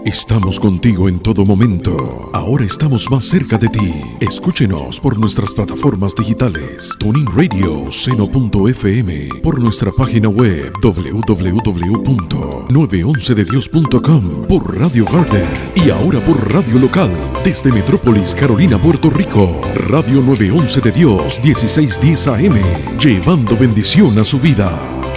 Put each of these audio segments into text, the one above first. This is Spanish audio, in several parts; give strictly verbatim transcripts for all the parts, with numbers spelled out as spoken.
Estamos contigo en todo momento. Ahora estamos más cerca de ti. Escúchenos por nuestras plataformas digitales, TuneIn Radio, Seno punto F M, por nuestra página web doble u doble u doble u punto nueve once de dios punto com, por Radio Garden y ahora por Radio Local desde Metrópolis, Carolina, Puerto Rico. Radio nueve once de Dios, dieciséis diez A M, llevando bendición a su vida.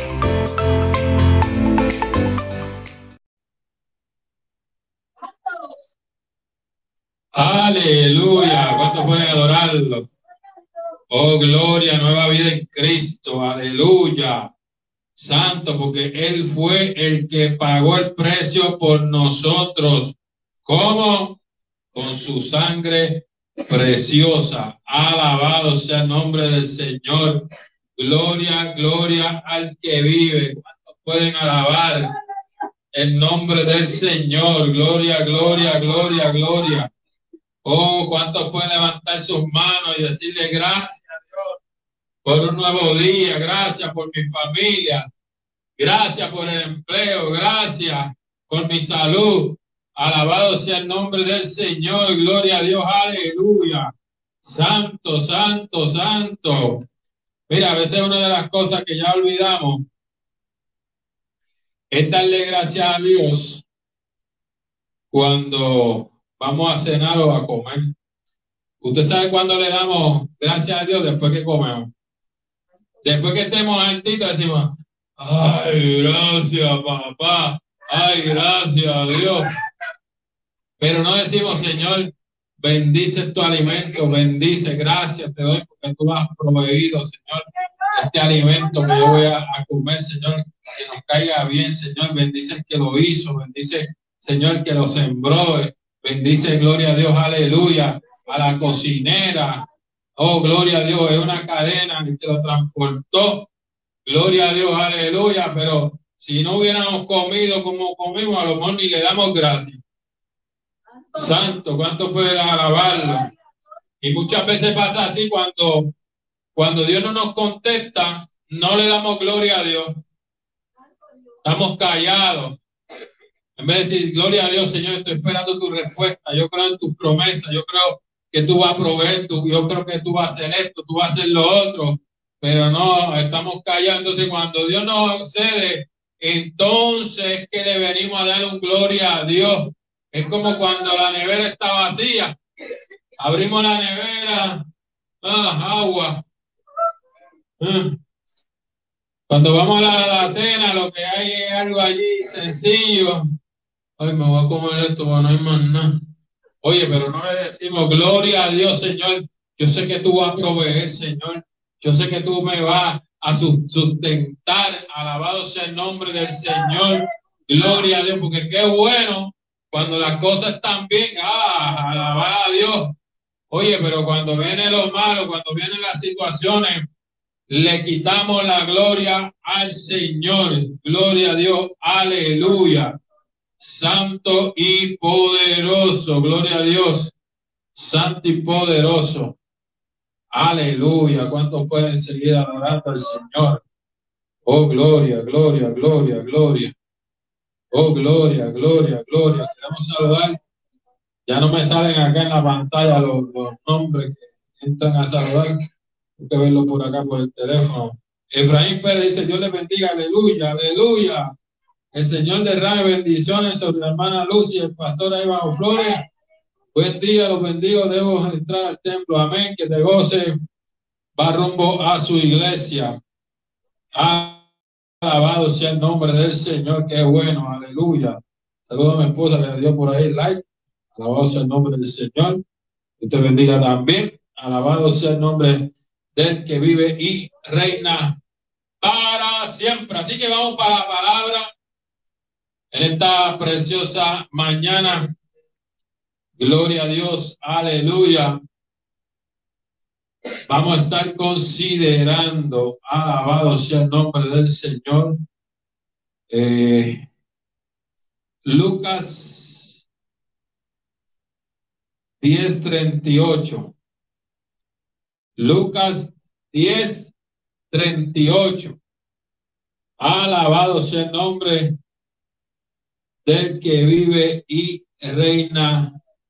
Aleluya, ¿cuántos pueden adorarlo? Oh, gloria, nueva vida en Cristo, aleluya. Santo, porque Él fue el que pagó el precio por nosotros. ¿Cómo? Con su sangre preciosa. Alabado sea el nombre del Señor. Gloria, gloria al que vive. ¿Cuántos pueden alabar el nombre del Señor? Gloria, gloria, gloria, gloria. Oh, ¿cuántos pueden levantar sus manos y decirle gracias a Dios por un nuevo día? Gracias por mi familia. Gracias por el empleo. Gracias por mi salud. Alabado sea el nombre del Señor. Gloria a Dios. Aleluya. Santo, santo, santo. Mira, a veces una de las cosas que ya olvidamos es darle gracias a Dios cuando vamos a cenar o a comer. Usted sabe cuándo le damos gracias a Dios después que comemos. Después que estemos altitos decimos, ay, gracias papá, ay, gracias a Dios. Pero no decimos, Señor, bendice tu alimento, bendice, gracias te doy porque tú has proveído, Señor, este alimento que yo voy a, a comer, Señor, que nos caiga bien, Señor, bendice el que lo hizo, bendice, Señor, que lo sembró. Bendice, gloria a Dios, aleluya, a la cocinera. Oh, gloria a Dios, es una cadena que lo transportó. Gloria a Dios, aleluya, pero si no hubiéramos comido como comimos, a lo mejor ni le damos gracias. Santo, ¿cuánto puede alabarlo? Y muchas veces pasa así cuando, cuando Dios no nos contesta, no le damos gloria a Dios. Estamos callados. En vez de decir, gloria a Dios, Señor, estoy esperando tu respuesta. Yo creo en tus promesas. Yo creo que tú vas a proveer. Tú, yo creo que tú vas a hacer esto, tú vas a hacer lo otro. Pero no, estamos callados. Entonces, cuando Dios nos cede, entonces es que le venimos a dar un gloria a Dios. Es como cuando la nevera está vacía. Abrimos la nevera. Ah, agua. Ah. Cuando vamos a la, a la cena, lo que hay es algo allí sencillo. Ay, me voy a comer esto, bueno, no hay más nada. Oye, pero no le decimos, gloria a Dios, Señor. Yo sé que tú vas a proveer, Señor. Yo sé que tú me vas a sustentar. Alabado sea el nombre del Señor. Gloria a Dios, porque qué bueno cuando las cosas están bien. Ah, alabar a Dios. Oye, pero cuando viene lo malo, cuando vienen las situaciones, le quitamos la gloria al Señor. Gloria a Dios. Aleluya. Santo y poderoso, gloria a Dios, santo y poderoso, aleluya. ¿Cuántos pueden seguir adorando al Señor? Oh, gloria, gloria, gloria, gloria, oh, gloria, gloria, gloria. Queremos saludar, ya no me salen acá en la pantalla los, los nombres que entran a saludar, hay que verlo por acá por el teléfono. Efraín Pérez dice, Dios les bendiga, aleluya, aleluya. El Señor derrame bendiciones sobre la hermana Lucy y el pastor Iván Flores. Buen día, los bendigo. Debo entrar al templo. Amén. Que te goce. Va rumbo a su iglesia. Alabado sea el nombre del Señor. Qué bueno. Aleluya. Saludo a mi esposa que le dio por ahí like. Alabado sea el nombre del Señor. Que te bendiga también. Alabado sea el nombre del que vive y reina para siempre. Así que vamos para la palabra. En esta preciosa mañana, gloria a Dios, aleluya. Vamos a estar considerando, alabado sea el nombre del Señor, eh, Lucas diez treinta y ocho. Lucas diez treinta y ocho. Alabado sea el nombre del que vive y reina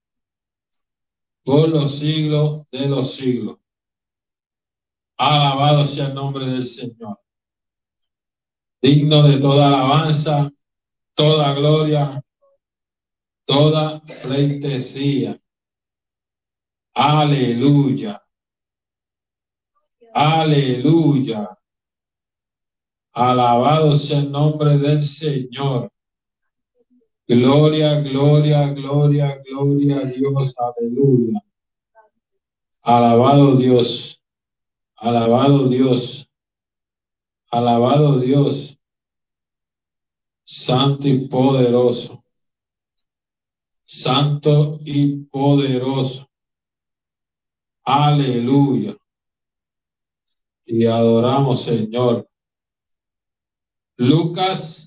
por los siglos de los siglos. Alabado sea el nombre del Señor. Digno de toda alabanza, toda gloria, toda pleitesía. Aleluya. Aleluya. Alabado sea el nombre del Señor. Gloria, gloria, gloria, gloria a Dios. Aleluya. Alabado Dios. Alabado Dios. Alabado Dios. Santo y poderoso. Santo y poderoso. Aleluya. Y adoramos, Señor. Lucas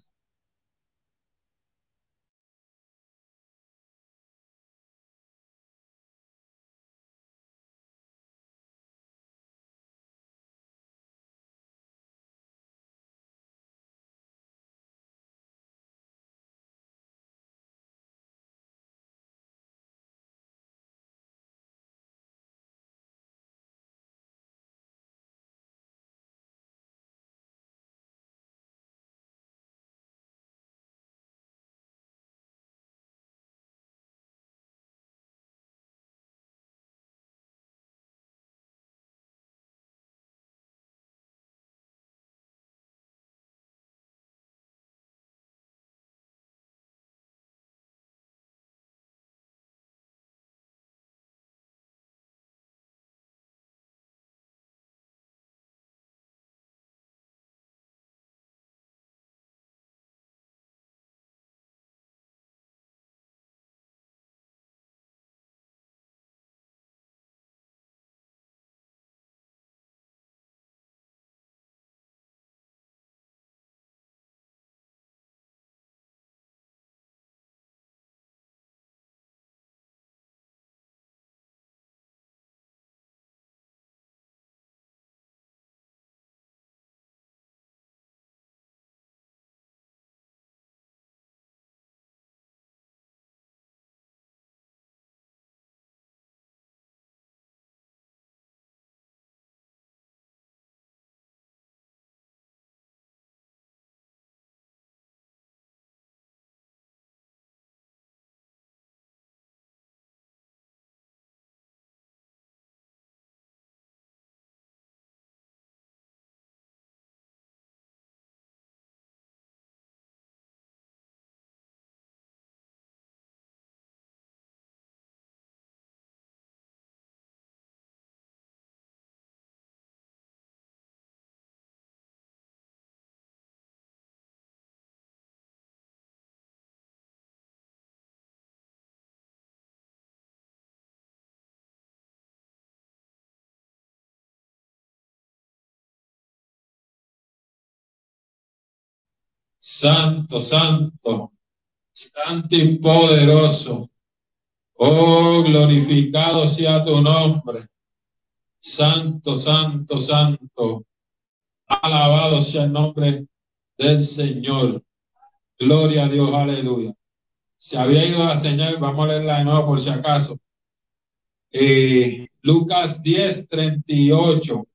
Santo, santo, santo y poderoso. Oh, glorificado sea tu nombre. Santo, santo, santo. Alabado sea el nombre del Señor. Gloria a Dios, aleluya. Se había ido la señal, vamos a leerla de nuevo por si acaso. Eh, Lucas diez, treinta y ocho.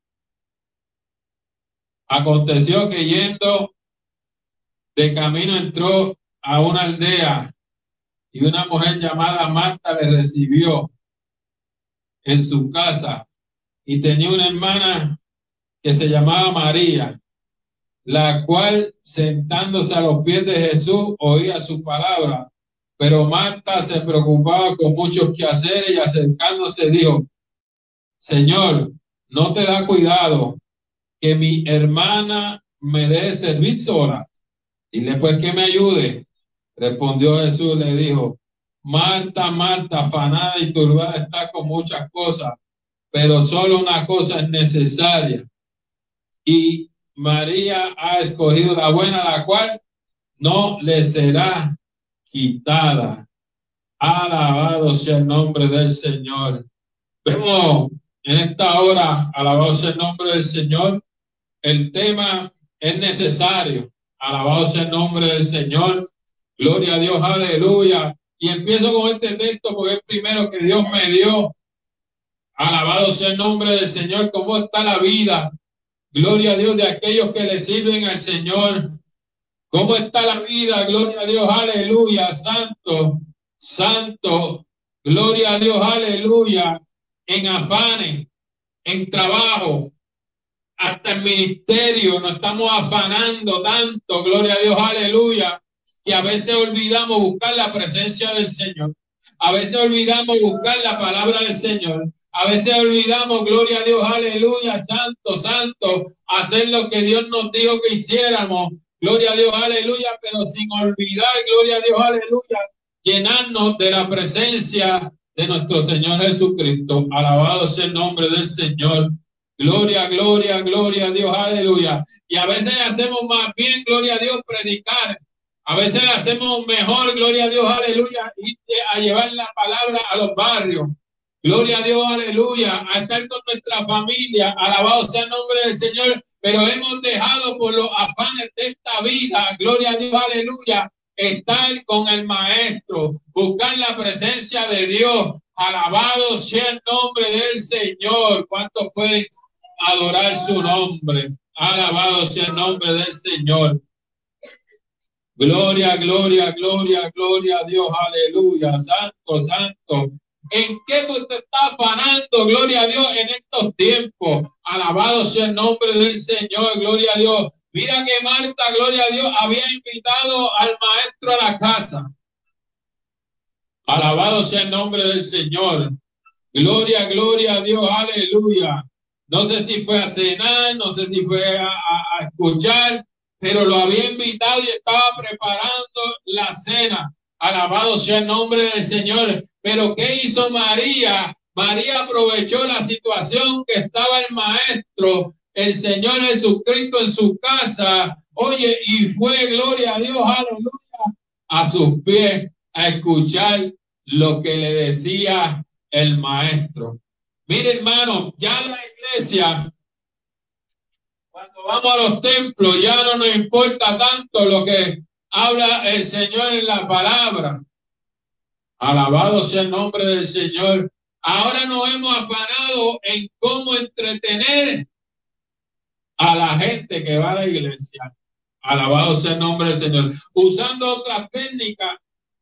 Aconteció que yendo de camino entró a una aldea y una mujer llamada Marta le recibió en su casa y tenía una hermana que se llamaba María, la cual sentándose a los pies de Jesús oía su palabra. Pero Marta se preocupaba con muchos quehaceres y acercándose dijo: Señor, ¿no te da cuidado que mi hermana me deje servir sola? Dile pues que me ayude. Respondió Jesús, le dijo: Marta, Marta, afanada y turbada está con muchas cosas, pero solo una cosa es necesaria. Y María ha escogido la buena, la cual no le será quitada. Alabado sea el nombre del Señor. Vemos en esta hora, alabado sea el nombre del Señor, el tema es necesario. Alabado sea el nombre del Señor. Gloria a Dios, aleluya. Y empiezo con este texto porque es el primero que Dios me dio. Alabado sea el nombre del Señor. ¿Cómo está la vida? Gloria a Dios de aquellos que le sirven al Señor. ¿Cómo está la vida? Gloria a Dios, aleluya. Santo, santo. Gloria a Dios, aleluya. En afanes, en trabajo, hasta en ministerio, nos estamos afanando tanto, gloria a Dios, aleluya, que a veces olvidamos buscar la presencia del Señor. A veces olvidamos buscar la palabra del Señor. A veces olvidamos, gloria a Dios, aleluya, santo, santo, hacer lo que Dios nos dijo que hiciéramos. Gloria a Dios, aleluya, pero sin olvidar, gloria a Dios, aleluya, llenarnos de la presencia de nuestro Señor Jesucristo. Alabado sea el nombre del Señor. Gloria, gloria, gloria a Dios, aleluya. Y a veces hacemos más bien, gloria a Dios, predicar. A veces hacemos mejor, gloria a Dios, aleluya, ir a llevar la palabra a los barrios. Gloria a Dios, aleluya, a estar con nuestra familia. Alabado sea el nombre del Señor. Pero hemos dejado por los afanes de esta vida, gloria a Dios, aleluya, estar con el Maestro, buscar la presencia de Dios. Alabado sea el nombre del Señor. ¿Cuánto pueden adorar su nombre? Alabado sea el nombre del Señor. Gloria, gloria, gloria, gloria a Dios. Aleluya. Santo, santo. ¿En qué tú te estás afanando? Gloria a Dios en estos tiempos. Alabado sea el nombre del Señor. Gloria a Dios. Mira que Marta, gloria a Dios, había invitado al Maestro a la casa. Alabado sea el nombre del Señor. Gloria, gloria a Dios, aleluya. No sé si fue a cenar, no sé si fue a, a, a escuchar, pero lo había invitado y estaba preparando la cena. Alabado sea el nombre del Señor. Pero ¿qué hizo María? María aprovechó la situación que estaba el Maestro, el Señor Jesucristo en su casa. Oye, y fue, gloria a Dios, aleluya, a sus pies a escuchar lo que le decía el Maestro. Mire, hermano, ya la iglesia, cuando vamos a los templos, ya no nos importa tanto lo que habla el Señor en la palabra. Alabado sea el nombre del Señor. Ahora nos hemos afanado en cómo entretener a la gente que va a la iglesia. Alabado sea el nombre del Señor. Usando otras técnicas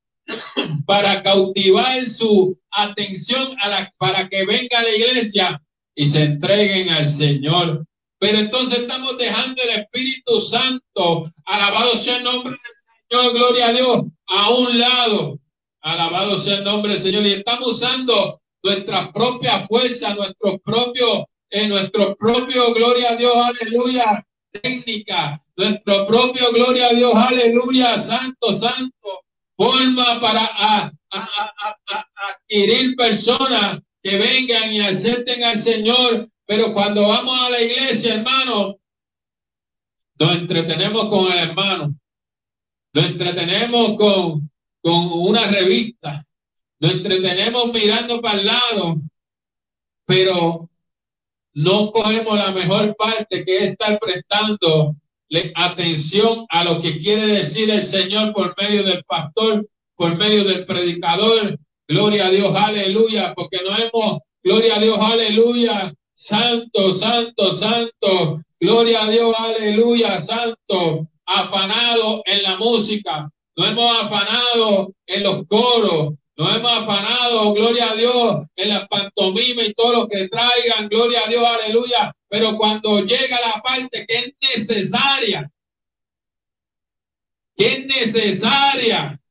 para cautivar su atención a la, para que venga a la iglesia y se entreguen al Señor. Pero entonces estamos dejando el Espíritu Santo, alabado sea el nombre del Señor, gloria a Dios, a un lado. Alabado sea el nombre del Señor. Y estamos usando nuestras propias fuerzas, nuestros propios, eh, nuestro propio, gloria a Dios, aleluya, técnica, nuestro propio, gloria a Dios, aleluya, santo, santo, forma para a, a, a, a, adquirir personas que vengan y acepten al Señor. Pero cuando vamos a la iglesia, hermano, nos entretenemos con el hermano, nos entretenemos con con una revista, nos entretenemos mirando para el lado, pero no cogemos la mejor parte, que es estar prestando atención a lo que quiere decir el Señor por medio del pastor, por medio del predicador. Gloria a Dios, aleluya, porque no hemos, gloria a Dios, aleluya, santo, santo, santo, gloria a Dios, aleluya, santo, afanado en la música. Nos hemos afanado en los coros, nos hemos afanado, gloria a Dios, en las pantomimas y todo lo que traigan, gloria a Dios, aleluya. Pero cuando llega la parte que es necesaria, que es necesaria,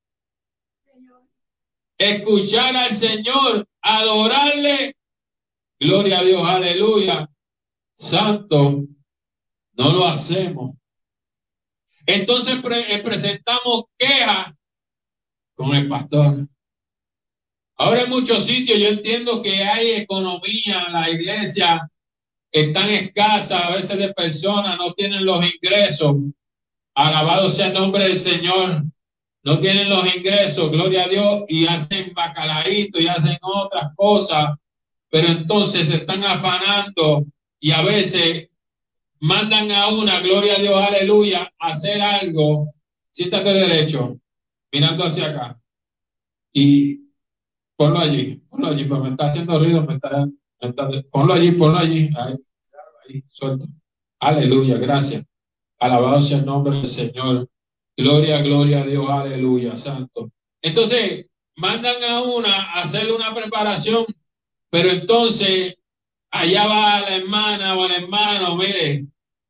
escuchar al Señor, adorarle, gloria a Dios, aleluya, santo, no lo hacemos. Entonces pre presentamos quejas con el pastor. Ahora en muchos sitios yo entiendo que hay economía, la iglesia están escasa a veces de personas, no tienen los ingresos. Alabado sea el nombre del Señor. No tienen los ingresos, gloria a Dios, y hacen bacalaíto y hacen otras cosas, pero entonces se están afanando y a veces mandan a una, gloria a Dios, aleluya, a hacer algo. Siéntate derecho. mirando hacia acá. Y ponlo allí, ponlo allí, pues me está haciendo ruido, me está, me está- ponlo allí, ponlo allí. Ahí, ahí, suelto. Aleluya, gracias. Alabado sea el nombre del Señor. Gloria, gloria a Dios, aleluya, santo. Entonces, mandan a una a hacerle una preparación, pero entonces allá va la hermana o el hermano, mire.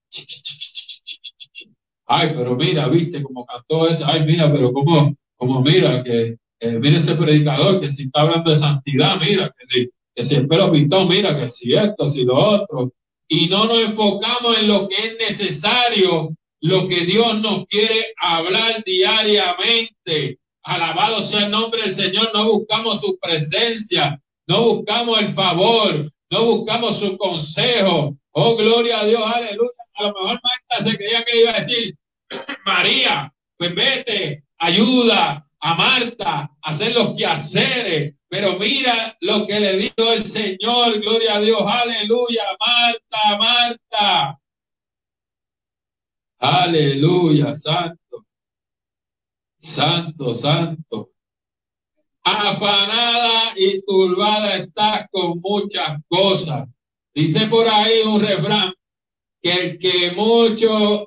Ay, pero mira, viste cómo cantó eso. Ay, mira, pero cómo, cómo mira, que eh, mira ese predicador que si está hablando de santidad, mira, que si, que si el pelo pintado, mira, que si esto, si lo otro. Y no nos enfocamos en lo que es necesario, lo que Dios nos quiere hablar diariamente. Alabado sea el nombre del Señor. No buscamos su presencia, no buscamos el favor, no buscamos su consejo. Oh, gloria a Dios, aleluya. A lo mejor Marta se creía que iba a decir, María, pues vete, ayuda a Marta a hacer los quehaceres. Pero mira lo que le dijo el Señor, gloria a Dios, aleluya, Marta, Marta. Aleluya, santo, santo, santo. Afanada y turbada estás con muchas cosas. Dice por ahí un refrán, que el que mucho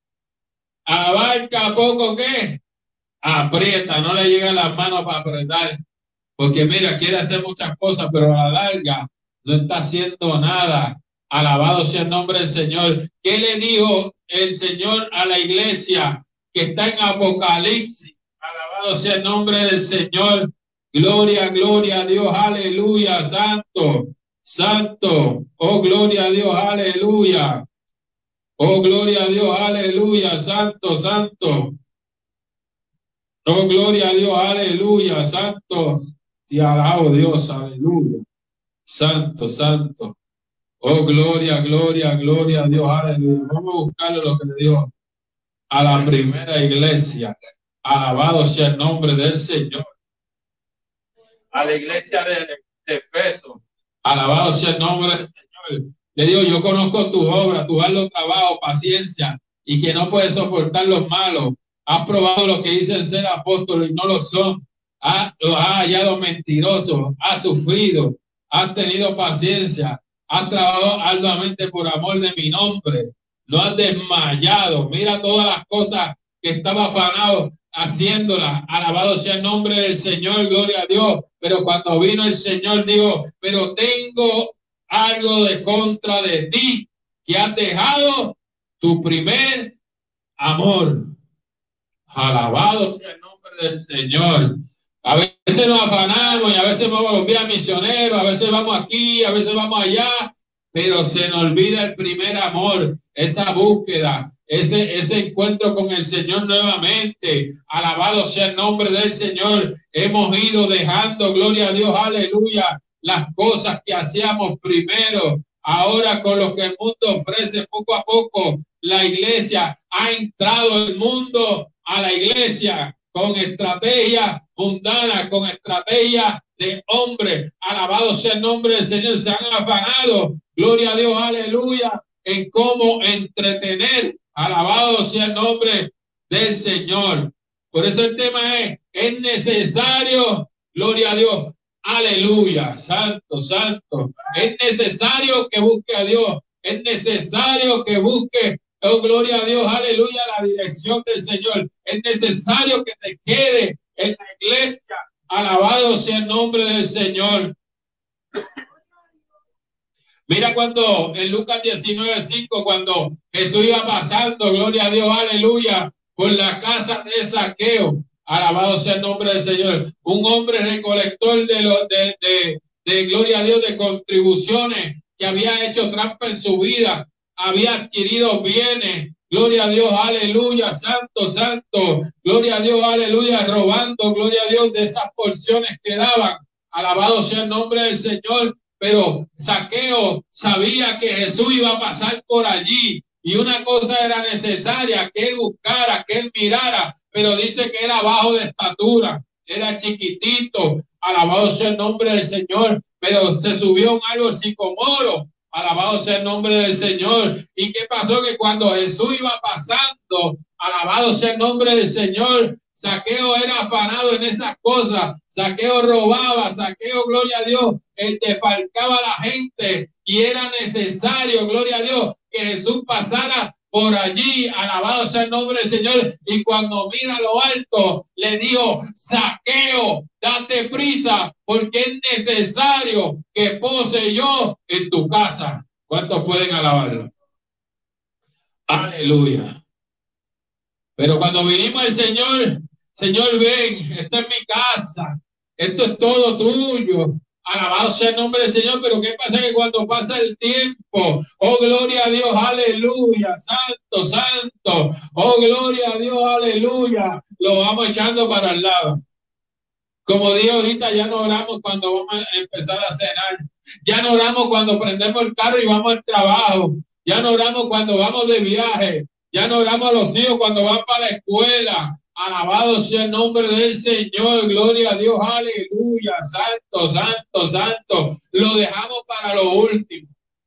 abarca poco, ¿qué? Aprieta, no le llegan las manos para apretar. Porque mira, quiere hacer muchas cosas, pero a la larga no está haciendo nada. Alabado sea el nombre del Señor. ¿Qué le dijo el Señor a la iglesia que está en Apocalipsis? Alabado sea el nombre del Señor. Gloria, gloria a Dios, aleluya, santo, santo. Oh, gloria a Dios, aleluya. Oh, gloria a Dios, aleluya, santo, santo. Oh, gloria a Dios, aleluya, santo. Te alabo, Dios, aleluya. Santo, santo. Oh, gloria, gloria, gloria a Dios, aleluya. Vamos a buscar lo que le dio a la primera iglesia. Alabado sea el nombre del Señor. A la iglesia de, de Efeso. Alabado sea el nombre del Señor. Le digo, yo conozco tu obra, tu arduo trabajo, paciencia, y que no puedes soportar los malos. Has probado lo que dicen ser apóstoles y no lo son. Has, los has hallado mentirosos, has sufrido, has tenido paciencia, has trabajado arduamente por amor de mi nombre. No has desmayado. Mira todas las cosas que estaba afanado haciéndolas. Alabado sea el nombre del Señor, gloria a Dios. Pero cuando vino el Señor, digo, pero tengo algo de contra de ti, que has dejado tu primer amor. Alabado sea el nombre del Señor. A veces nos afanamos y a veces vamos a los días misioneros, a veces vamos aquí, a veces vamos allá, pero se nos olvida el primer amor, esa búsqueda, ese, ese encuentro con el Señor nuevamente. Alabado sea el nombre del Señor. Hemos ido dejando, gloria a Dios, aleluya, las cosas que hacíamos primero. Ahora con lo que el mundo ofrece poco a poco, la iglesia ha entrado el mundo a la iglesia con estrategia mundana, con estrategia de hombre. Alabado sea el nombre del Señor. Se han afanado, gloria a Dios, aleluya, en cómo entretener. Alabado sea el nombre del Señor. Por eso el tema es, es necesario, gloria a Dios, aleluya, santo, santo. Es necesario que busque a Dios. Es necesario que busque, oh, gloria a Dios, aleluya, la dirección del Señor. Es necesario que te quede en la iglesia. Alabado sea el nombre del Señor. Mira cuando en Lucas diecinueve cinco, cuando Jesús iba pasando, gloria a Dios, aleluya, por la casa de Zaqueo. Alabado sea el nombre del Señor. Un hombre recolector de, lo, de, de, de, gloria a Dios, de contribuciones, que había hecho trampa en su vida, había adquirido bienes. Gloria a Dios, aleluya, santo, santo. Gloria a Dios, aleluya, robando, gloria a Dios, de esas porciones que daban. Alabado sea el nombre del Señor. Pero Zaqueo sabía que Jesús iba a pasar por allí. Y una cosa era necesaria, que él buscara, que él mirara. Pero dice que era bajo de estatura, era chiquitito. Alabado sea el nombre del Señor. Pero se subió a un árbol sicomoro. Alabado sea el nombre del Señor. ¿Y qué pasó? Que cuando Jesús iba pasando, alabado sea el nombre del Señor, Saqueo era afanado en esas cosas. Saqueo robaba, Saqueo, gloria a Dios, eh, defalcaba a la gente y era necesario, gloria a Dios, que Jesús pasara por allí, alabado sea el nombre del Señor, y cuando mira lo alto, le dijo, Saqueo, date prisa, porque es necesario que pose yo en tu casa. ¿Cuántos pueden alabarlo? Aleluya. Pero cuando vinimos al Señor, Señor, ven, esta es mi casa, esto es todo tuyo. Alabado sea el nombre del Señor, pero ¿qué pasa? Que cuando pasa el tiempo, oh gloria a Dios, aleluya, santo, santo, oh gloria a Dios, aleluya, lo vamos echando para el lado. Como dije ahorita, ya no oramos cuando vamos a empezar a cenar, ya no oramos cuando prendemos el carro y vamos al trabajo, ya no oramos cuando vamos de viaje, ya no oramos a los hijos cuando van para la escuela. Alabado sea el nombre del Señor, gloria a Dios, aleluya, santo, santo, santo. Lo dejamos para lo último.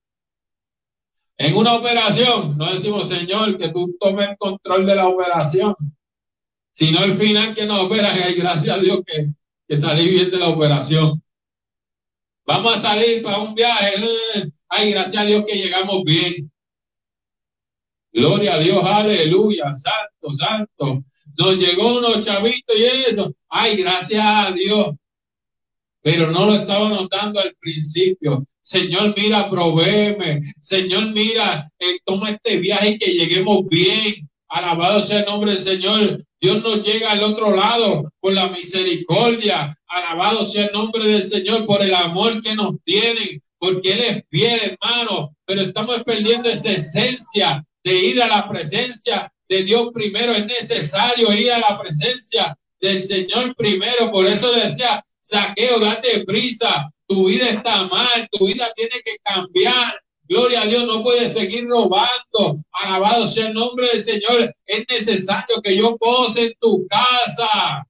En una operación, no decimos, Señor, que tú tomes el control de la operación, sino el final que nos opera, y gracias a Dios que, que salí bien de la operación. Vamos a salir para un viaje, ay, gracias a Dios que llegamos bien. Gloria a Dios, aleluya, santo, santo. Nos llegó unos chavitos y eso. Ay, gracias a Dios. Pero no lo estaba notando al principio. Señor, mira, provéeme. Señor, mira, eh, toma este viaje y que lleguemos bien. Alabado sea el nombre del Señor. Dios nos llega al otro lado por la misericordia. Alabado sea el nombre del Señor por el amor que nos tienen. Porque Él es fiel, hermano. Pero estamos perdiendo esa esencia de ir a la presencia de Dios primero. Es necesario ir a la presencia del Señor primero. Por eso decía, Saqueo, date prisa, tu vida está mal, tu vida tiene que cambiar. Gloria a Dios, no puedes seguir robando. Alabado sea el nombre del Señor. Es necesario que yo pose en tu casa.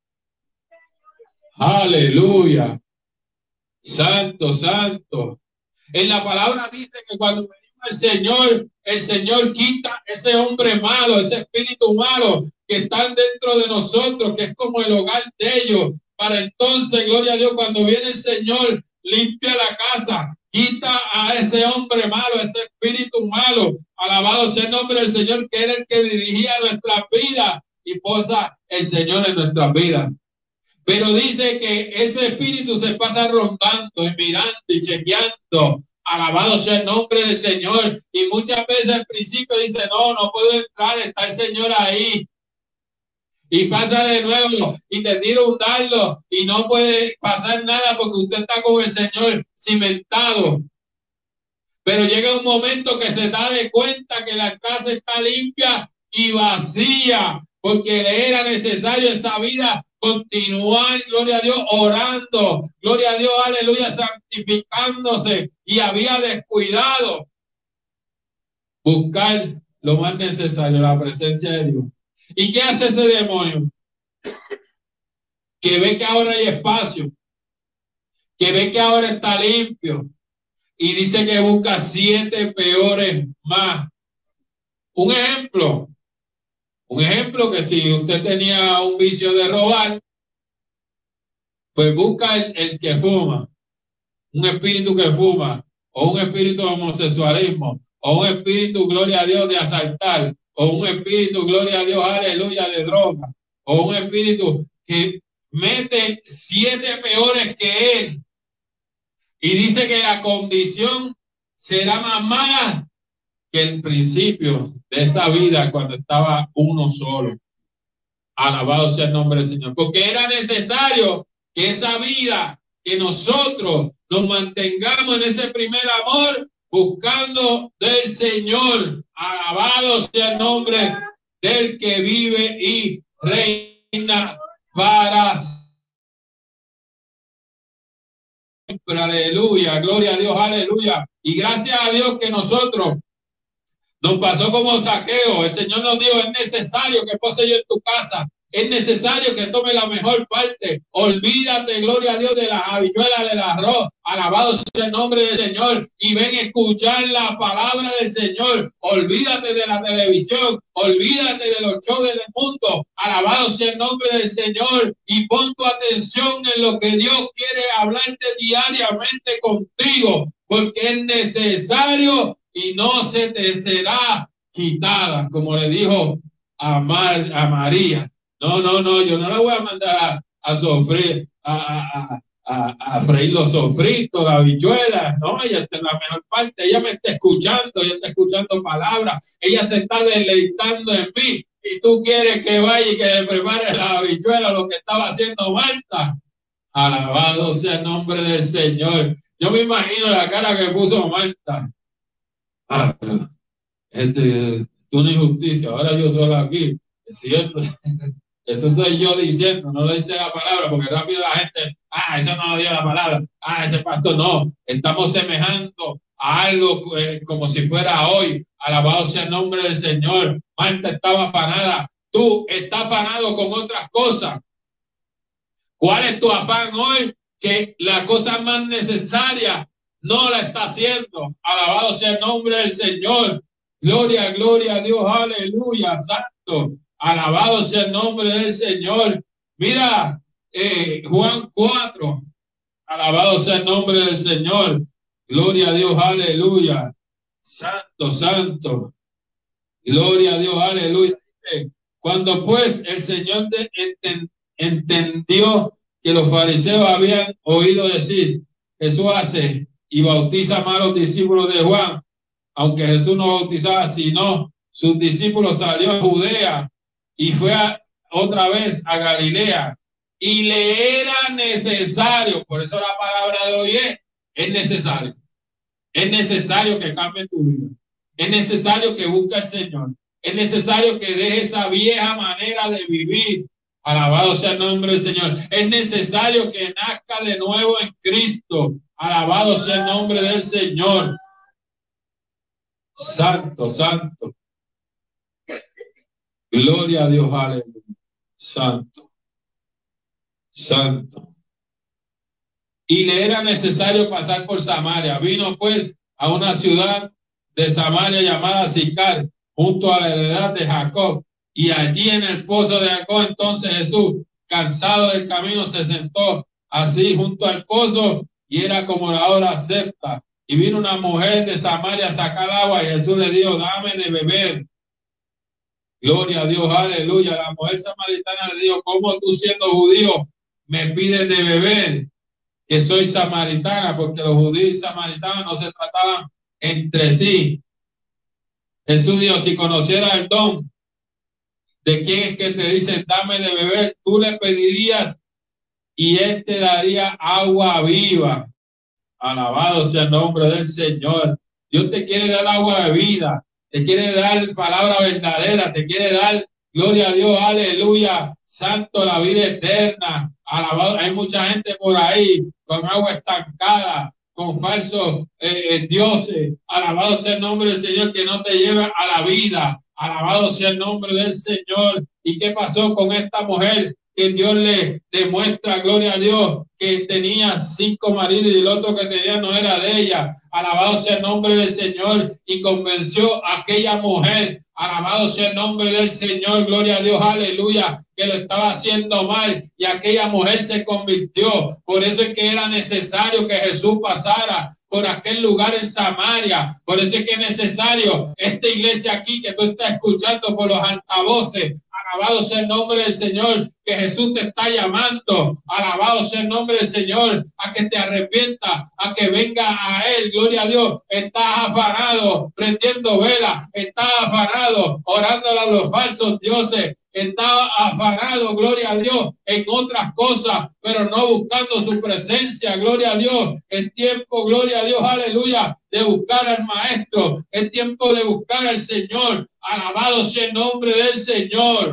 Aleluya. Santo, santo. En la palabra dice que cuando el Señor, el Señor quita ese hombre malo, ese espíritu malo que están dentro de nosotros, que es como el hogar de ellos. Para entonces, gloria a Dios, cuando viene el Señor, limpia la casa, quita a ese hombre malo, ese espíritu malo. Alabado sea el nombre del Señor, que era el que dirigía nuestras vidas y posa el Señor en nuestras vidas. Pero dice que ese espíritu se pasa rondando y mirando y chequeando. Alabado sea el nombre del Señor. Y muchas veces al principio dice, no, no puedo entrar, está el Señor ahí. Y pasa de nuevo y te tira un dardo y no puede pasar nada porque usted está con el Señor cimentado. Pero llega un momento que se da de cuenta que la casa está limpia y vacía, porque le era necesario esa vida continuar, gloria a Dios, orando, gloria a Dios, aleluya, santificándose, y había descuidado buscar lo más necesario, la presencia de Dios. ¿Y qué hace ese demonio? Que ve que ahora hay espacio, que ve que ahora está limpio, y dice que busca siete peores más. Un ejemplo, un ejemplo que si usted tenía un vicio de robar, pues busca el, el que fuma, un espíritu que fuma, o un espíritu de homosexualismo, o un espíritu, gloria a Dios, de asaltar, o un espíritu, gloria a Dios, aleluya, de droga, o un espíritu que mete siete peores que él, y dice que la condición será más mala que el principio de esa vida cuando estaba uno solo. Alabado sea el nombre del Señor, porque era necesario que esa vida, que nosotros nos mantengamos en ese primer amor, buscando del Señor. Alabado sea el nombre del que vive y reina para siempre. Aleluya, gloria a Dios, aleluya. Y gracias a Dios que nosotros nos pasó como Saqueo. El Señor nos dijo, es necesario que pose yo en tu casa. Es necesario que tome la mejor parte. Olvídate, gloria a Dios, de las habichuelas del arroz. Alabado sea el nombre del Señor. Y ven a escuchar la palabra del Señor. Olvídate de la televisión. Olvídate de los shows del mundo. Alabado sea el nombre del Señor. Y pon tu atención en lo que Dios quiere hablarte diariamente contigo. Porque es necesario y no se te será quitada. Como le dijo a, Mar, a María. No, no, no, yo no la voy a mandar a, a sofrir, a, a, a, a freír los sofritos, las habichuelas. No, ella está en la mejor parte, ella me está escuchando, ella está escuchando palabras, ella se está deleitando en mí. Y tú quieres que vaya y que le prepare la habichuela, lo que estaba haciendo Marta. Alabado sea el nombre del Señor. Yo me imagino la cara que puso Marta. Ah, pero este, tú una injusticia, ahora yo solo aquí. Es cierto. Eso soy yo diciendo, no lo dice la palabra, porque rápido la gente, ah, eso no lo dio la palabra, ah, ese pastor no. Estamos semejando a algo eh, como si fuera hoy. Alabado sea el nombre del Señor. Marta estaba afanada, tú estás afanado con otras cosas. ¿Cuál es tu afán hoy? Que la cosa más necesaria no la está haciendo. Alabado sea el nombre del Señor. Gloria, gloria a Dios, aleluya, santo. Alabado sea el nombre del Señor. Mira, eh, Juan cuatro. Alabado sea el nombre del Señor. Gloria a Dios, aleluya. Santo, santo. Gloria a Dios, aleluya. Cuando pues el Señor de, enten, entendió que los fariseos habían oído decir, Jesús hace y bautiza más a los discípulos de Juan, aunque Jesús no bautizaba, sino sus discípulos, salió a Judea y fue a, otra vez a Galilea, y le era necesario, por eso la palabra de hoy es, es necesario, es necesario que cambie tu vida, es necesario que busque al Señor, es necesario que deje esa vieja manera de vivir. Alabado sea el nombre del Señor. Es necesario que nazca de nuevo en Cristo. Alabado sea el nombre del Señor. Santo, santo. Gloria a Dios, aleluya. Santo, santo. Y le era necesario pasar por Samaria. Vino pues a una ciudad de Samaria llamada Sicar, junto a la heredad de Jacob. Y allí en el pozo de Jacob, entonces Jesús, cansado del camino, se sentó así junto al pozo, y era como la hora sexta. Y vino una mujer de Samaria a sacar agua, y Jesús le dijo, dame de beber. Gloria a Dios, aleluya. La mujer samaritana le dijo, ¿cómo tú siendo judío me pides de beber? Que soy samaritana, porque los judíos y samaritanos no se trataban entre sí. Jesús dijo, si conociera el don de quién es que te dice, dame de beber, tú le pedirías y él te daría agua viva. Alabado sea el nombre del Señor. Dios te quiere dar agua de vida, te quiere dar palabra verdadera, te quiere dar, gloria a Dios, aleluya, santo, la vida eterna. Alabado, hay mucha gente por ahí con agua estancada, con falsos eh, eh, dioses. Alabado sea el nombre del Señor, que no te lleva a la vida. Alabado sea el nombre del Señor. ¿Y qué pasó con esta mujer? Que Dios le demuestra, gloria a Dios, que tenía cinco maridos y el otro que tenía no era de ella. Alabado sea el nombre del Señor. Y convenció a aquella mujer. Alabado sea el nombre del Señor. Gloria a Dios, aleluya, que lo estaba haciendo mal. Y aquella mujer se convirtió. Por eso es que era necesario que Jesús pasara por aquel lugar en Samaria. Por eso es que es necesario esta iglesia aquí que tú estás escuchando por los altavoces. Alabado sea el nombre del Señor, que Jesús te está llamando. Alabado sea el nombre del Señor, a que te arrepientas, a que venga a Él. Gloria a Dios. Estás afanado, prendiendo vela. Estás afanado, orándole a los falsos dioses. Está afanado, gloria a Dios, en otras cosas, pero no buscando su presencia, gloria a Dios. Es tiempo, gloria a Dios, aleluya, de buscar al Maestro. Es tiempo de buscar al Señor. Alabado sea el nombre del Señor.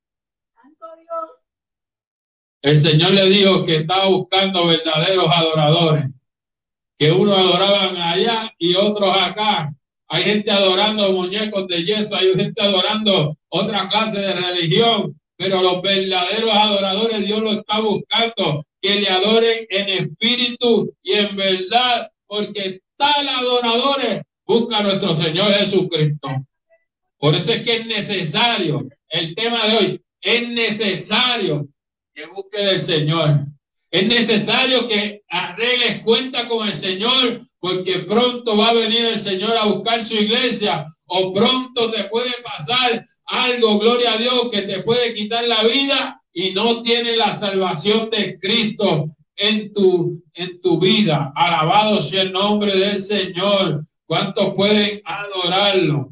El Señor le dijo que estaba buscando verdaderos adoradores, que unos adoraban allá y otros acá. Hay gente adorando muñecos de yeso, hay gente adorando otra clase de religión. pero los verdaderos adoradores Dios los está buscando, que le adoren en espíritu y en verdad, porque tal adoradores busca a nuestro Señor Jesucristo. Por eso es que es necesario, el tema de hoy, es necesario que busque del Señor. Es necesario que arregles cuenta con el Señor, porque pronto va a venir el Señor a buscar su iglesia, o pronto te puede pasar algo, gloria a Dios, que te puede quitar la vida y no tiene la salvación de Cristo en tu, en tu vida. Alabado sea el nombre del Señor. ¿Cuántos pueden adorarlo?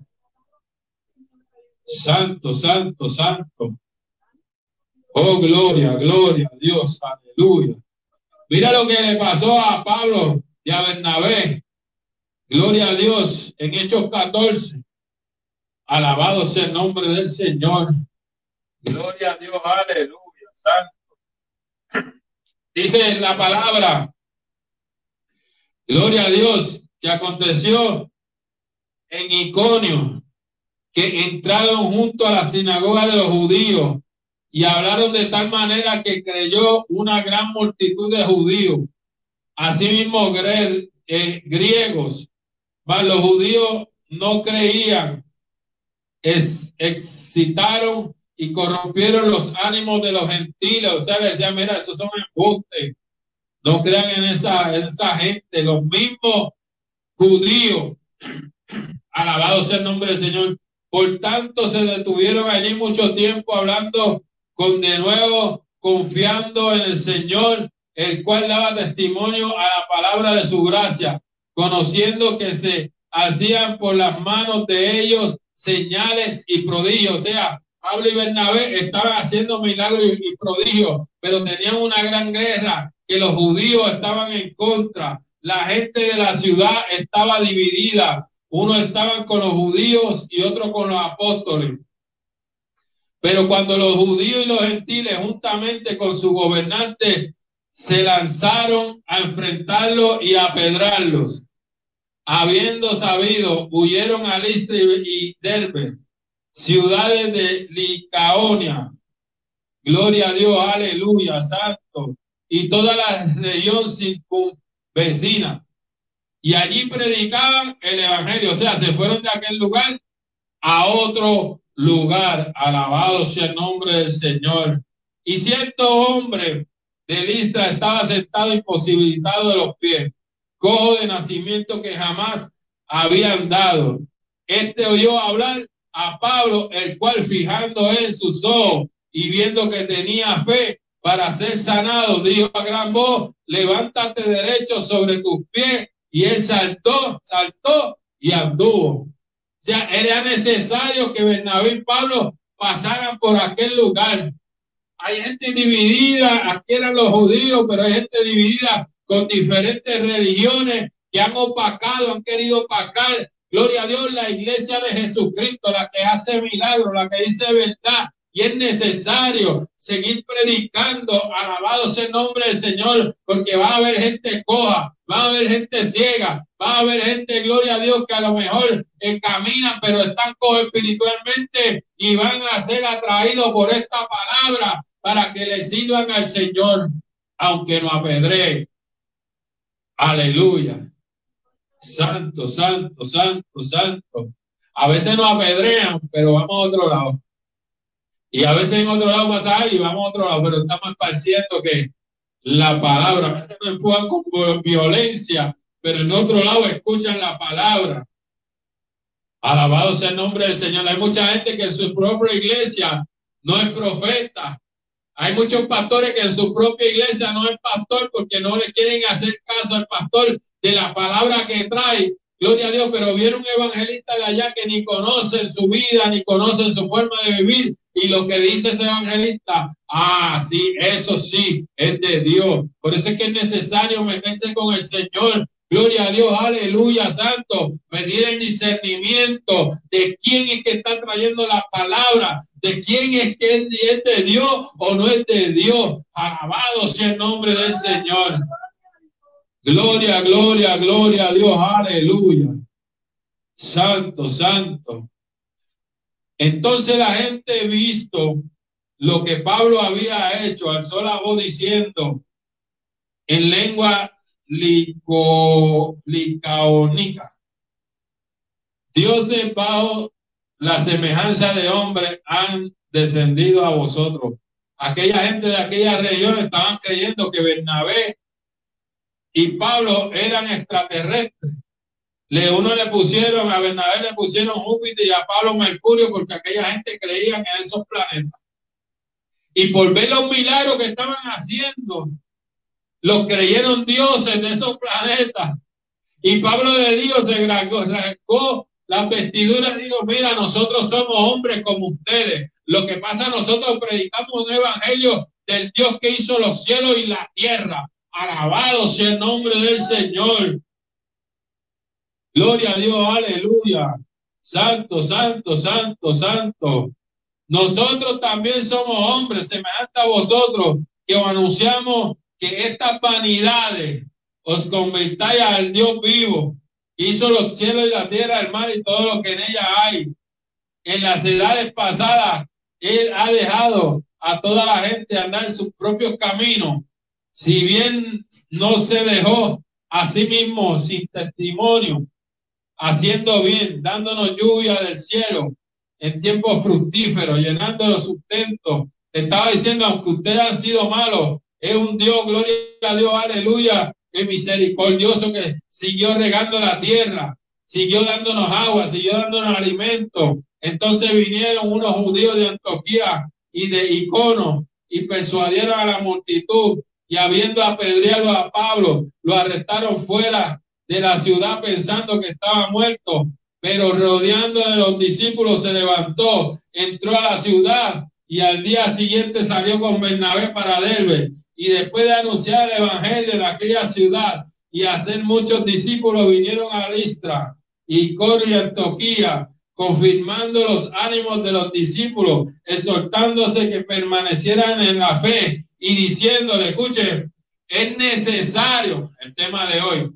Santo, santo, santo. Oh, gloria, gloria a Dios, aleluya. Mira lo que le pasó a Pablo y a Bernabé. Gloria a Dios en Hechos catorce. Alabado sea el nombre del Señor. Gloria a Dios, aleluya, santo. Dice la palabra, gloria a Dios, que aconteció en Iconio, que entraron junto a la sinagoga de los judíos y hablaron de tal manera que creyó una gran multitud de judíos, asimismo gre eh, griegos, mas los judíos no creían, es, excitaron y corrompieron los ánimos de los gentiles. O sea, le decían, mira, esos son embustes, no crean en esa, en esa gente. Los mismos judíos, alabado sea el nombre del Señor, por tanto se detuvieron allí mucho tiempo hablando con de nuevo, confiando en el Señor, el cual daba testimonio a la palabra de su gracia, conociendo que se hacían por las manos de ellos señales y prodigios. O sea, Pablo y Bernabé estaban haciendo milagros y, y prodigios, pero tenían una gran guerra, que los judíos estaban en contra. La gente de la ciudad estaba dividida. Uno estaban con los judíos y otro con los apóstoles. Pero cuando los judíos y los gentiles, juntamente con su gobernante, se lanzaron a enfrentarlos y a apedrarlos, habiendo sabido, huyeron a Listra y Derbe, ciudades de Licaonia. Gloria a Dios, aleluya, santo. Y toda la región circunvecina. Y allí predicaban el evangelio. O sea, se fueron de aquel lugar a otro lugar. Alabado sea el nombre del Señor. Y cierto hombre de Listra estaba sentado imposibilitado de los pies, cojo de nacimiento, que jamás había andado. Este oyó hablar a Pablo, el cual, fijando en sus ojos y viendo que tenía fe para ser sanado, dijo a gran voz, levántate derecho sobre tus pies. Y él saltó, saltó y anduvo. O sea, era necesario que Bernabé y Pablo pasaran por aquel lugar. Hay gente dividida, aquí eran los judíos, pero hay gente dividida con diferentes religiones que han opacado, han querido opacar, gloria a Dios, la iglesia de Jesucristo, la que hace milagros, la que dice verdad. Y es necesario seguir predicando, alabado sea el nombre del Señor, porque va a haber gente coja, va a haber gente ciega, va a haber gente, gloria a Dios, que a lo mejor eh, caminan, pero están cojos espiritualmente y van a ser atraídos por esta palabra para que le sirvan al Señor, aunque no apedreen. Aleluya. Santo, santo, santo, santo. A veces nos apedrean, pero vamos a otro lado. Y a veces en otro lado pasa y vamos a otro lado, pero estamos esparciendo que la palabra, a veces nos empujan con violencia, pero en otro lado escuchan la palabra. Alabado sea el nombre del Señor. Hay mucha gente que en su propia iglesia no es profeta. Hay muchos pastores que en su propia iglesia no es pastor porque no le quieren hacer caso al pastor de la palabra que trae. Gloria a Dios, pero viene un evangelista de allá que ni conocen su vida, ni conocen su forma de vivir. Y lo que dice ese evangelista, ah, sí, eso sí, es de Dios. Por eso es que es necesario meterse con el Señor. Gloria a Dios, aleluya, santo. Pedir el discernimiento de quién es que está trayendo la palabra, de quién es que es de Dios o no es de Dios. Alabado sea el nombre del Señor. Gloria, gloria, gloria a Dios, aleluya. Santo, santo. Entonces la gente visto lo que Pablo había hecho, alzó la voz diciendo en lengua lico, licaónica: dioses bajo la semejanza de hombres han descendido a vosotros. Aquella gente de aquella región estaban creyendo que Bernabé y Pablo eran extraterrestres. Le, uno le pusieron, a Bernabé le pusieron Júpiter y a Pablo Mercurio, porque aquella gente creía en esos planetas. Y por ver los milagros que estaban haciendo, los creyeron dioses de esos planetas. Y Pablo de Dios se rasgó las vestiduras y dijo: mira, nosotros somos hombres como ustedes. Lo que pasa, nosotros predicamos un evangelio del Dios que hizo los cielos y la tierra. Alabado sea el nombre del Señor. Gloria a Dios, aleluya. Santo, santo, santo, santo. Nosotros también somos hombres semejantes a vosotros, que os anunciamos que estas vanidades os convirtáis al Dios vivo, que hizo los cielos y la tierra, el mar y todo lo que en ella hay. En las edades pasadas, Él ha dejado a toda la gente andar en sus propios caminos, si bien no se dejó a sí mismo sin testimonio, haciendo bien, dándonos lluvia del cielo en tiempos fructíferos, llenando los sustentos. Te estaba diciendo, aunque ustedes han sido malos, es un Dios, gloria a Dios, aleluya, es misericordioso, que siguió regando la tierra, siguió dándonos agua, siguió dándonos alimento. Entonces vinieron unos judíos de Antioquía y de Icono y persuadieron a la multitud, y habiendo apedreado a Pablo, lo arrestaron fuera de la ciudad pensando que estaba muerto, pero rodeándole los discípulos se levantó, entró a la ciudad y al día siguiente salió con Bernabé para Derbe. Y después de anunciar el evangelio en aquella ciudad y hacer muchos discípulos, vinieron a Listra, Iconio y Antioquía, confirmando los ánimos de los discípulos, exhortándose que permanecieran en la fe y diciéndole, escuche, es necesario, el tema de hoy,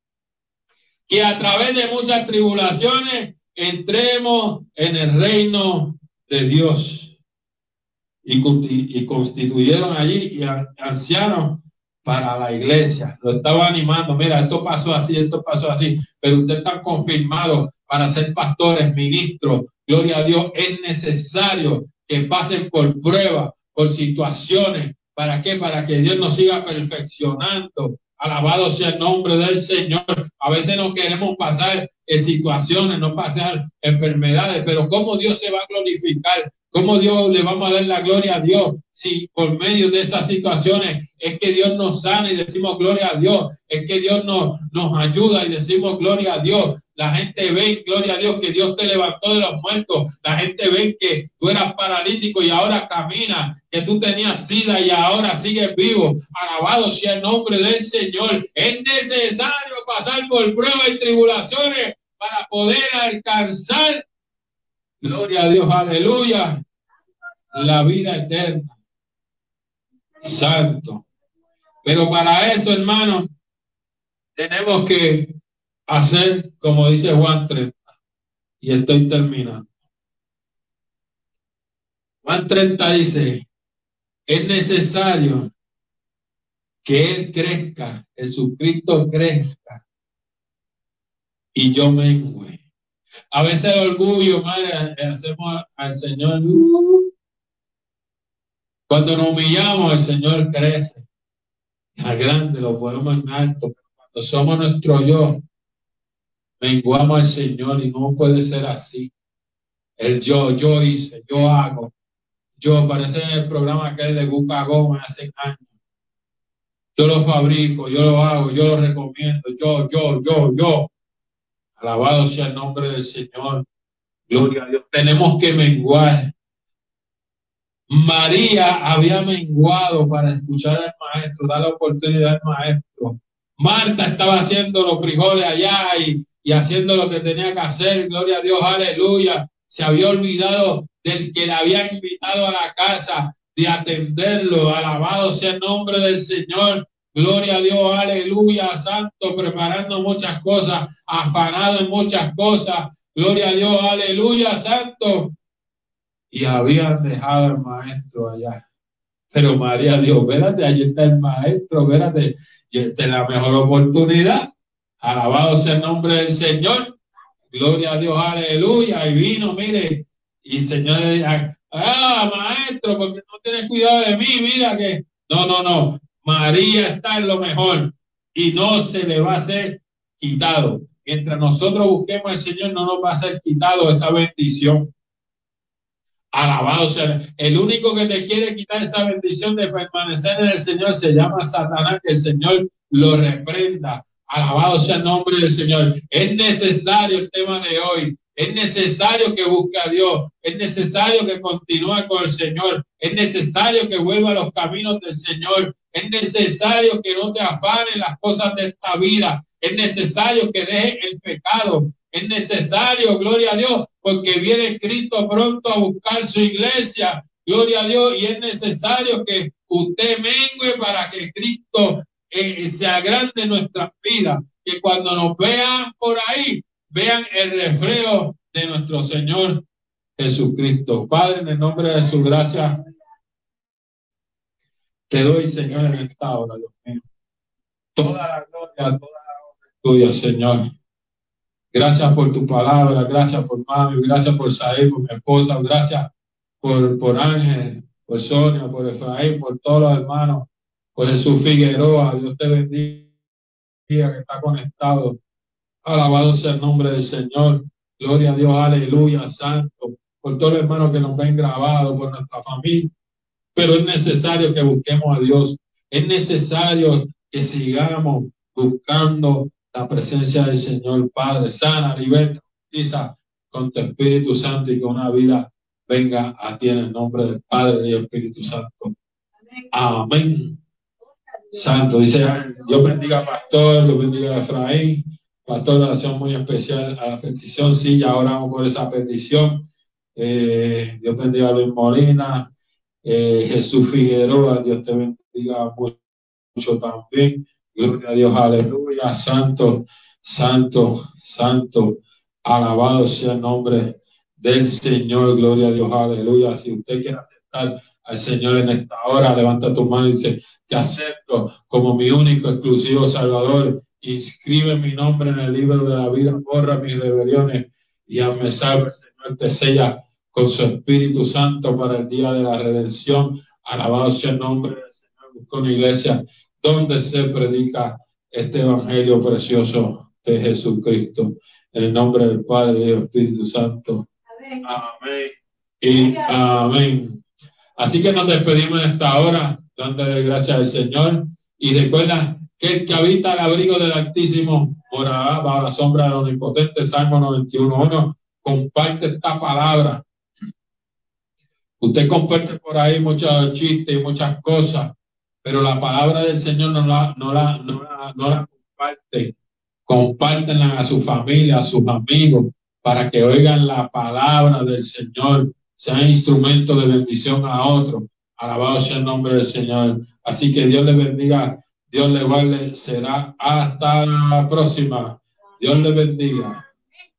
que a través de muchas tribulaciones entremos en el reino de Dios. Y, y constituyeron allí y ancianos para la iglesia. Lo estaba animando, mira, esto pasó así, esto pasó así, pero ustedes están confirmados para ser pastores, ministros. Gloria a Dios, es necesario que pasen por pruebas, por situaciones. ¿Para qué? Para que Dios nos siga perfeccionando. Alabado sea el nombre del Señor. A veces no queremos pasar en situaciones, no pasar enfermedades, pero ¿cómo Dios se va a glorificar? ¿Cómo Dios le vamos a dar la gloria a Dios? Si por medio de esas situaciones es que Dios nos sana y decimos gloria a Dios, es que Dios nos, nos ayuda y decimos gloria a Dios. La gente ve, gloria a Dios, que Dios te levantó de los muertos. La gente ve que tú eras paralítico y ahora caminas, que tú tenías sida y ahora sigues vivo. Alabado sea el nombre del Señor. Es necesario pasar por pruebas y tribulaciones para poder alcanzar, gloria a Dios, aleluya, la vida eterna. Santo. Pero para eso, hermanos, tenemos que hacer como dice Juan treinta, y estoy terminando. Juan treinta dice, es necesario que Él crezca, Jesucristo crezca, y yo mengüe. A veces el orgullo, madre, hacemos al Señor. Cuando nos humillamos, el Señor crece. Al grande lo ponemos en alto, pero cuando somos nuestro yo, menguamos al Señor, y no puede ser así. El yo, yo hice, yo hago. Yo, parece el programa aquel de Guca Gómez hace años. Yo lo fabrico, yo lo hago, yo lo recomiendo. Yo, yo, yo, yo. Alabado sea el nombre del Señor. Gloria a Dios. Tenemos que menguar. María había menguado para escuchar al maestro, dar la oportunidad al maestro. Marta estaba haciendo los frijoles allá y, y haciendo lo que tenía que hacer. Gloria a Dios, aleluya. Se había olvidado del que la había invitado a la casa, de atenderlo. Alabado sea el nombre del Señor. Gloria a Dios, aleluya, santo, preparando muchas cosas, afanado en muchas cosas. Gloria a Dios, aleluya, santo. y habían dejado al maestro allá. Pero María dijo, espérate, allí está el maestro, espérate, y esta es la mejor oportunidad. Alabado sea el nombre del Señor. Gloria a Dios, aleluya. Y vino, mire, y el Señor le dijo, ah, maestro, porque no tienes cuidado de mí, mira que... No, no, no. María está en lo mejor y no se le va a ser quitado. Mientras nosotros busquemos al Señor, no nos va a ser quitado esa bendición. Alabado sea. El único que te quiere quitar esa bendición de permanecer en el Señor se llama Satanás, que el Señor lo reprenda. Alabado sea el nombre del Señor. Es necesario el tema de hoy. Es necesario que busque a Dios. Es necesario que continúe con el Señor. Es necesario que vuelva a los caminos del Señor. Es necesario que no te afanen las cosas de esta vida. Es necesario que dejes el pecado. Es necesario, gloria a Dios, porque viene Cristo pronto a buscar su iglesia. Gloria a Dios. Y es necesario que usted mengue para que Cristo eh, se agrande en nuestras vidas. Que cuando nos vean por ahí, vean el reflejo de nuestro Señor Jesucristo. Padre, en el nombre de su gracia, te doy, Señor, en esta hora, Dios mío. Toda la gloria, toda la honra es tuya, Señor. Gracias por tu palabra, gracias por mami, gracias por Saí, por mi esposa, gracias por, por Ángel, por Sonia, por Efraín, por todos los hermanos, por Jesús Figueroa. Dios te bendiga, que está conectado. Alabado sea el nombre del Señor. Gloria a Dios, aleluya, santo. Por todos los hermanos que nos ven grabados, por nuestra familia. Pero es necesario que busquemos a Dios. Es necesario que sigamos buscando la presencia del Señor. Padre, sana, liberta, bautiza con tu Espíritu Santo y que una vida venga a ti en el nombre del Padre y del Espíritu Santo. Amén. Santo. Dice, Dios bendiga a Pastor, Dios bendiga a Efraín. Pastor, oración muy especial a la petición. Sí, ya oramos por esa petición. Eh, Dios bendiga a Luis Molina, eh, Jesús Figueroa, Dios te bendiga mucho, mucho también. Gloria a Dios, aleluya. Santo, santo, santo. Alabado sea el nombre del Señor. Gloria a Dios, aleluya. Si usted quiere aceptar al Señor en esta hora, levanta tu mano y dice, te acepto como mi único, exclusivo Salvador. Inscribe mi nombre en el libro de la vida, borra mis rebeliones y hazme salvo. El Señor te sella con su Espíritu Santo para el día de la redención. Alabado sea el nombre del Señor. Busca una iglesia donde se predica este evangelio precioso de Jesucristo. En el nombre del Padre y del Espíritu Santo. Amén. Amén y amén. Así que nos despedimos en esta hora, dándole gracias al Señor. Y recuerda que el que habita el abrigo del Altísimo morará bajo la sombra del Omnipotente. Salmo noventa y uno uno. Comparte esta palabra. Usted comparte por ahí muchos chistes y muchas cosas, pero la palabra del Señor no la, no la, no la, no la comparte. Compártenla a su familia, a sus amigos, para que oigan la palabra del Señor, sean instrumento de bendición a otros. Alabado sea el nombre del Señor. Así que Dios le bendiga. Dios le guarde, será hasta la próxima. Dios le bendiga.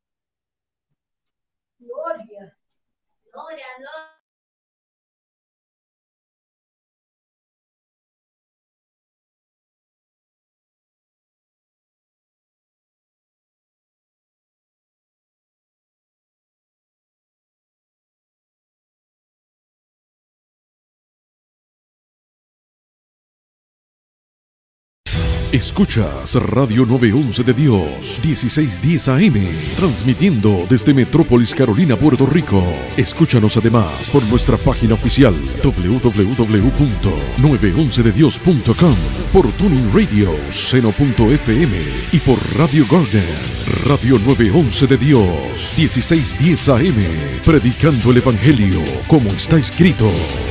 Gloria, gloria, gloria. Escuchas Radio nueve once de Dios, dieciséis diez A M, transmitiendo desde Metrópolis, Carolina, Puerto Rico. Escúchanos además por nuestra página oficial doble u doble u doble u punto nueve once de dios punto com, por Tuning Radio, Seno punto F M y por Radio Garden. Radio nueve once de Dios, dieciséis diez A M, predicando el Evangelio como está escrito.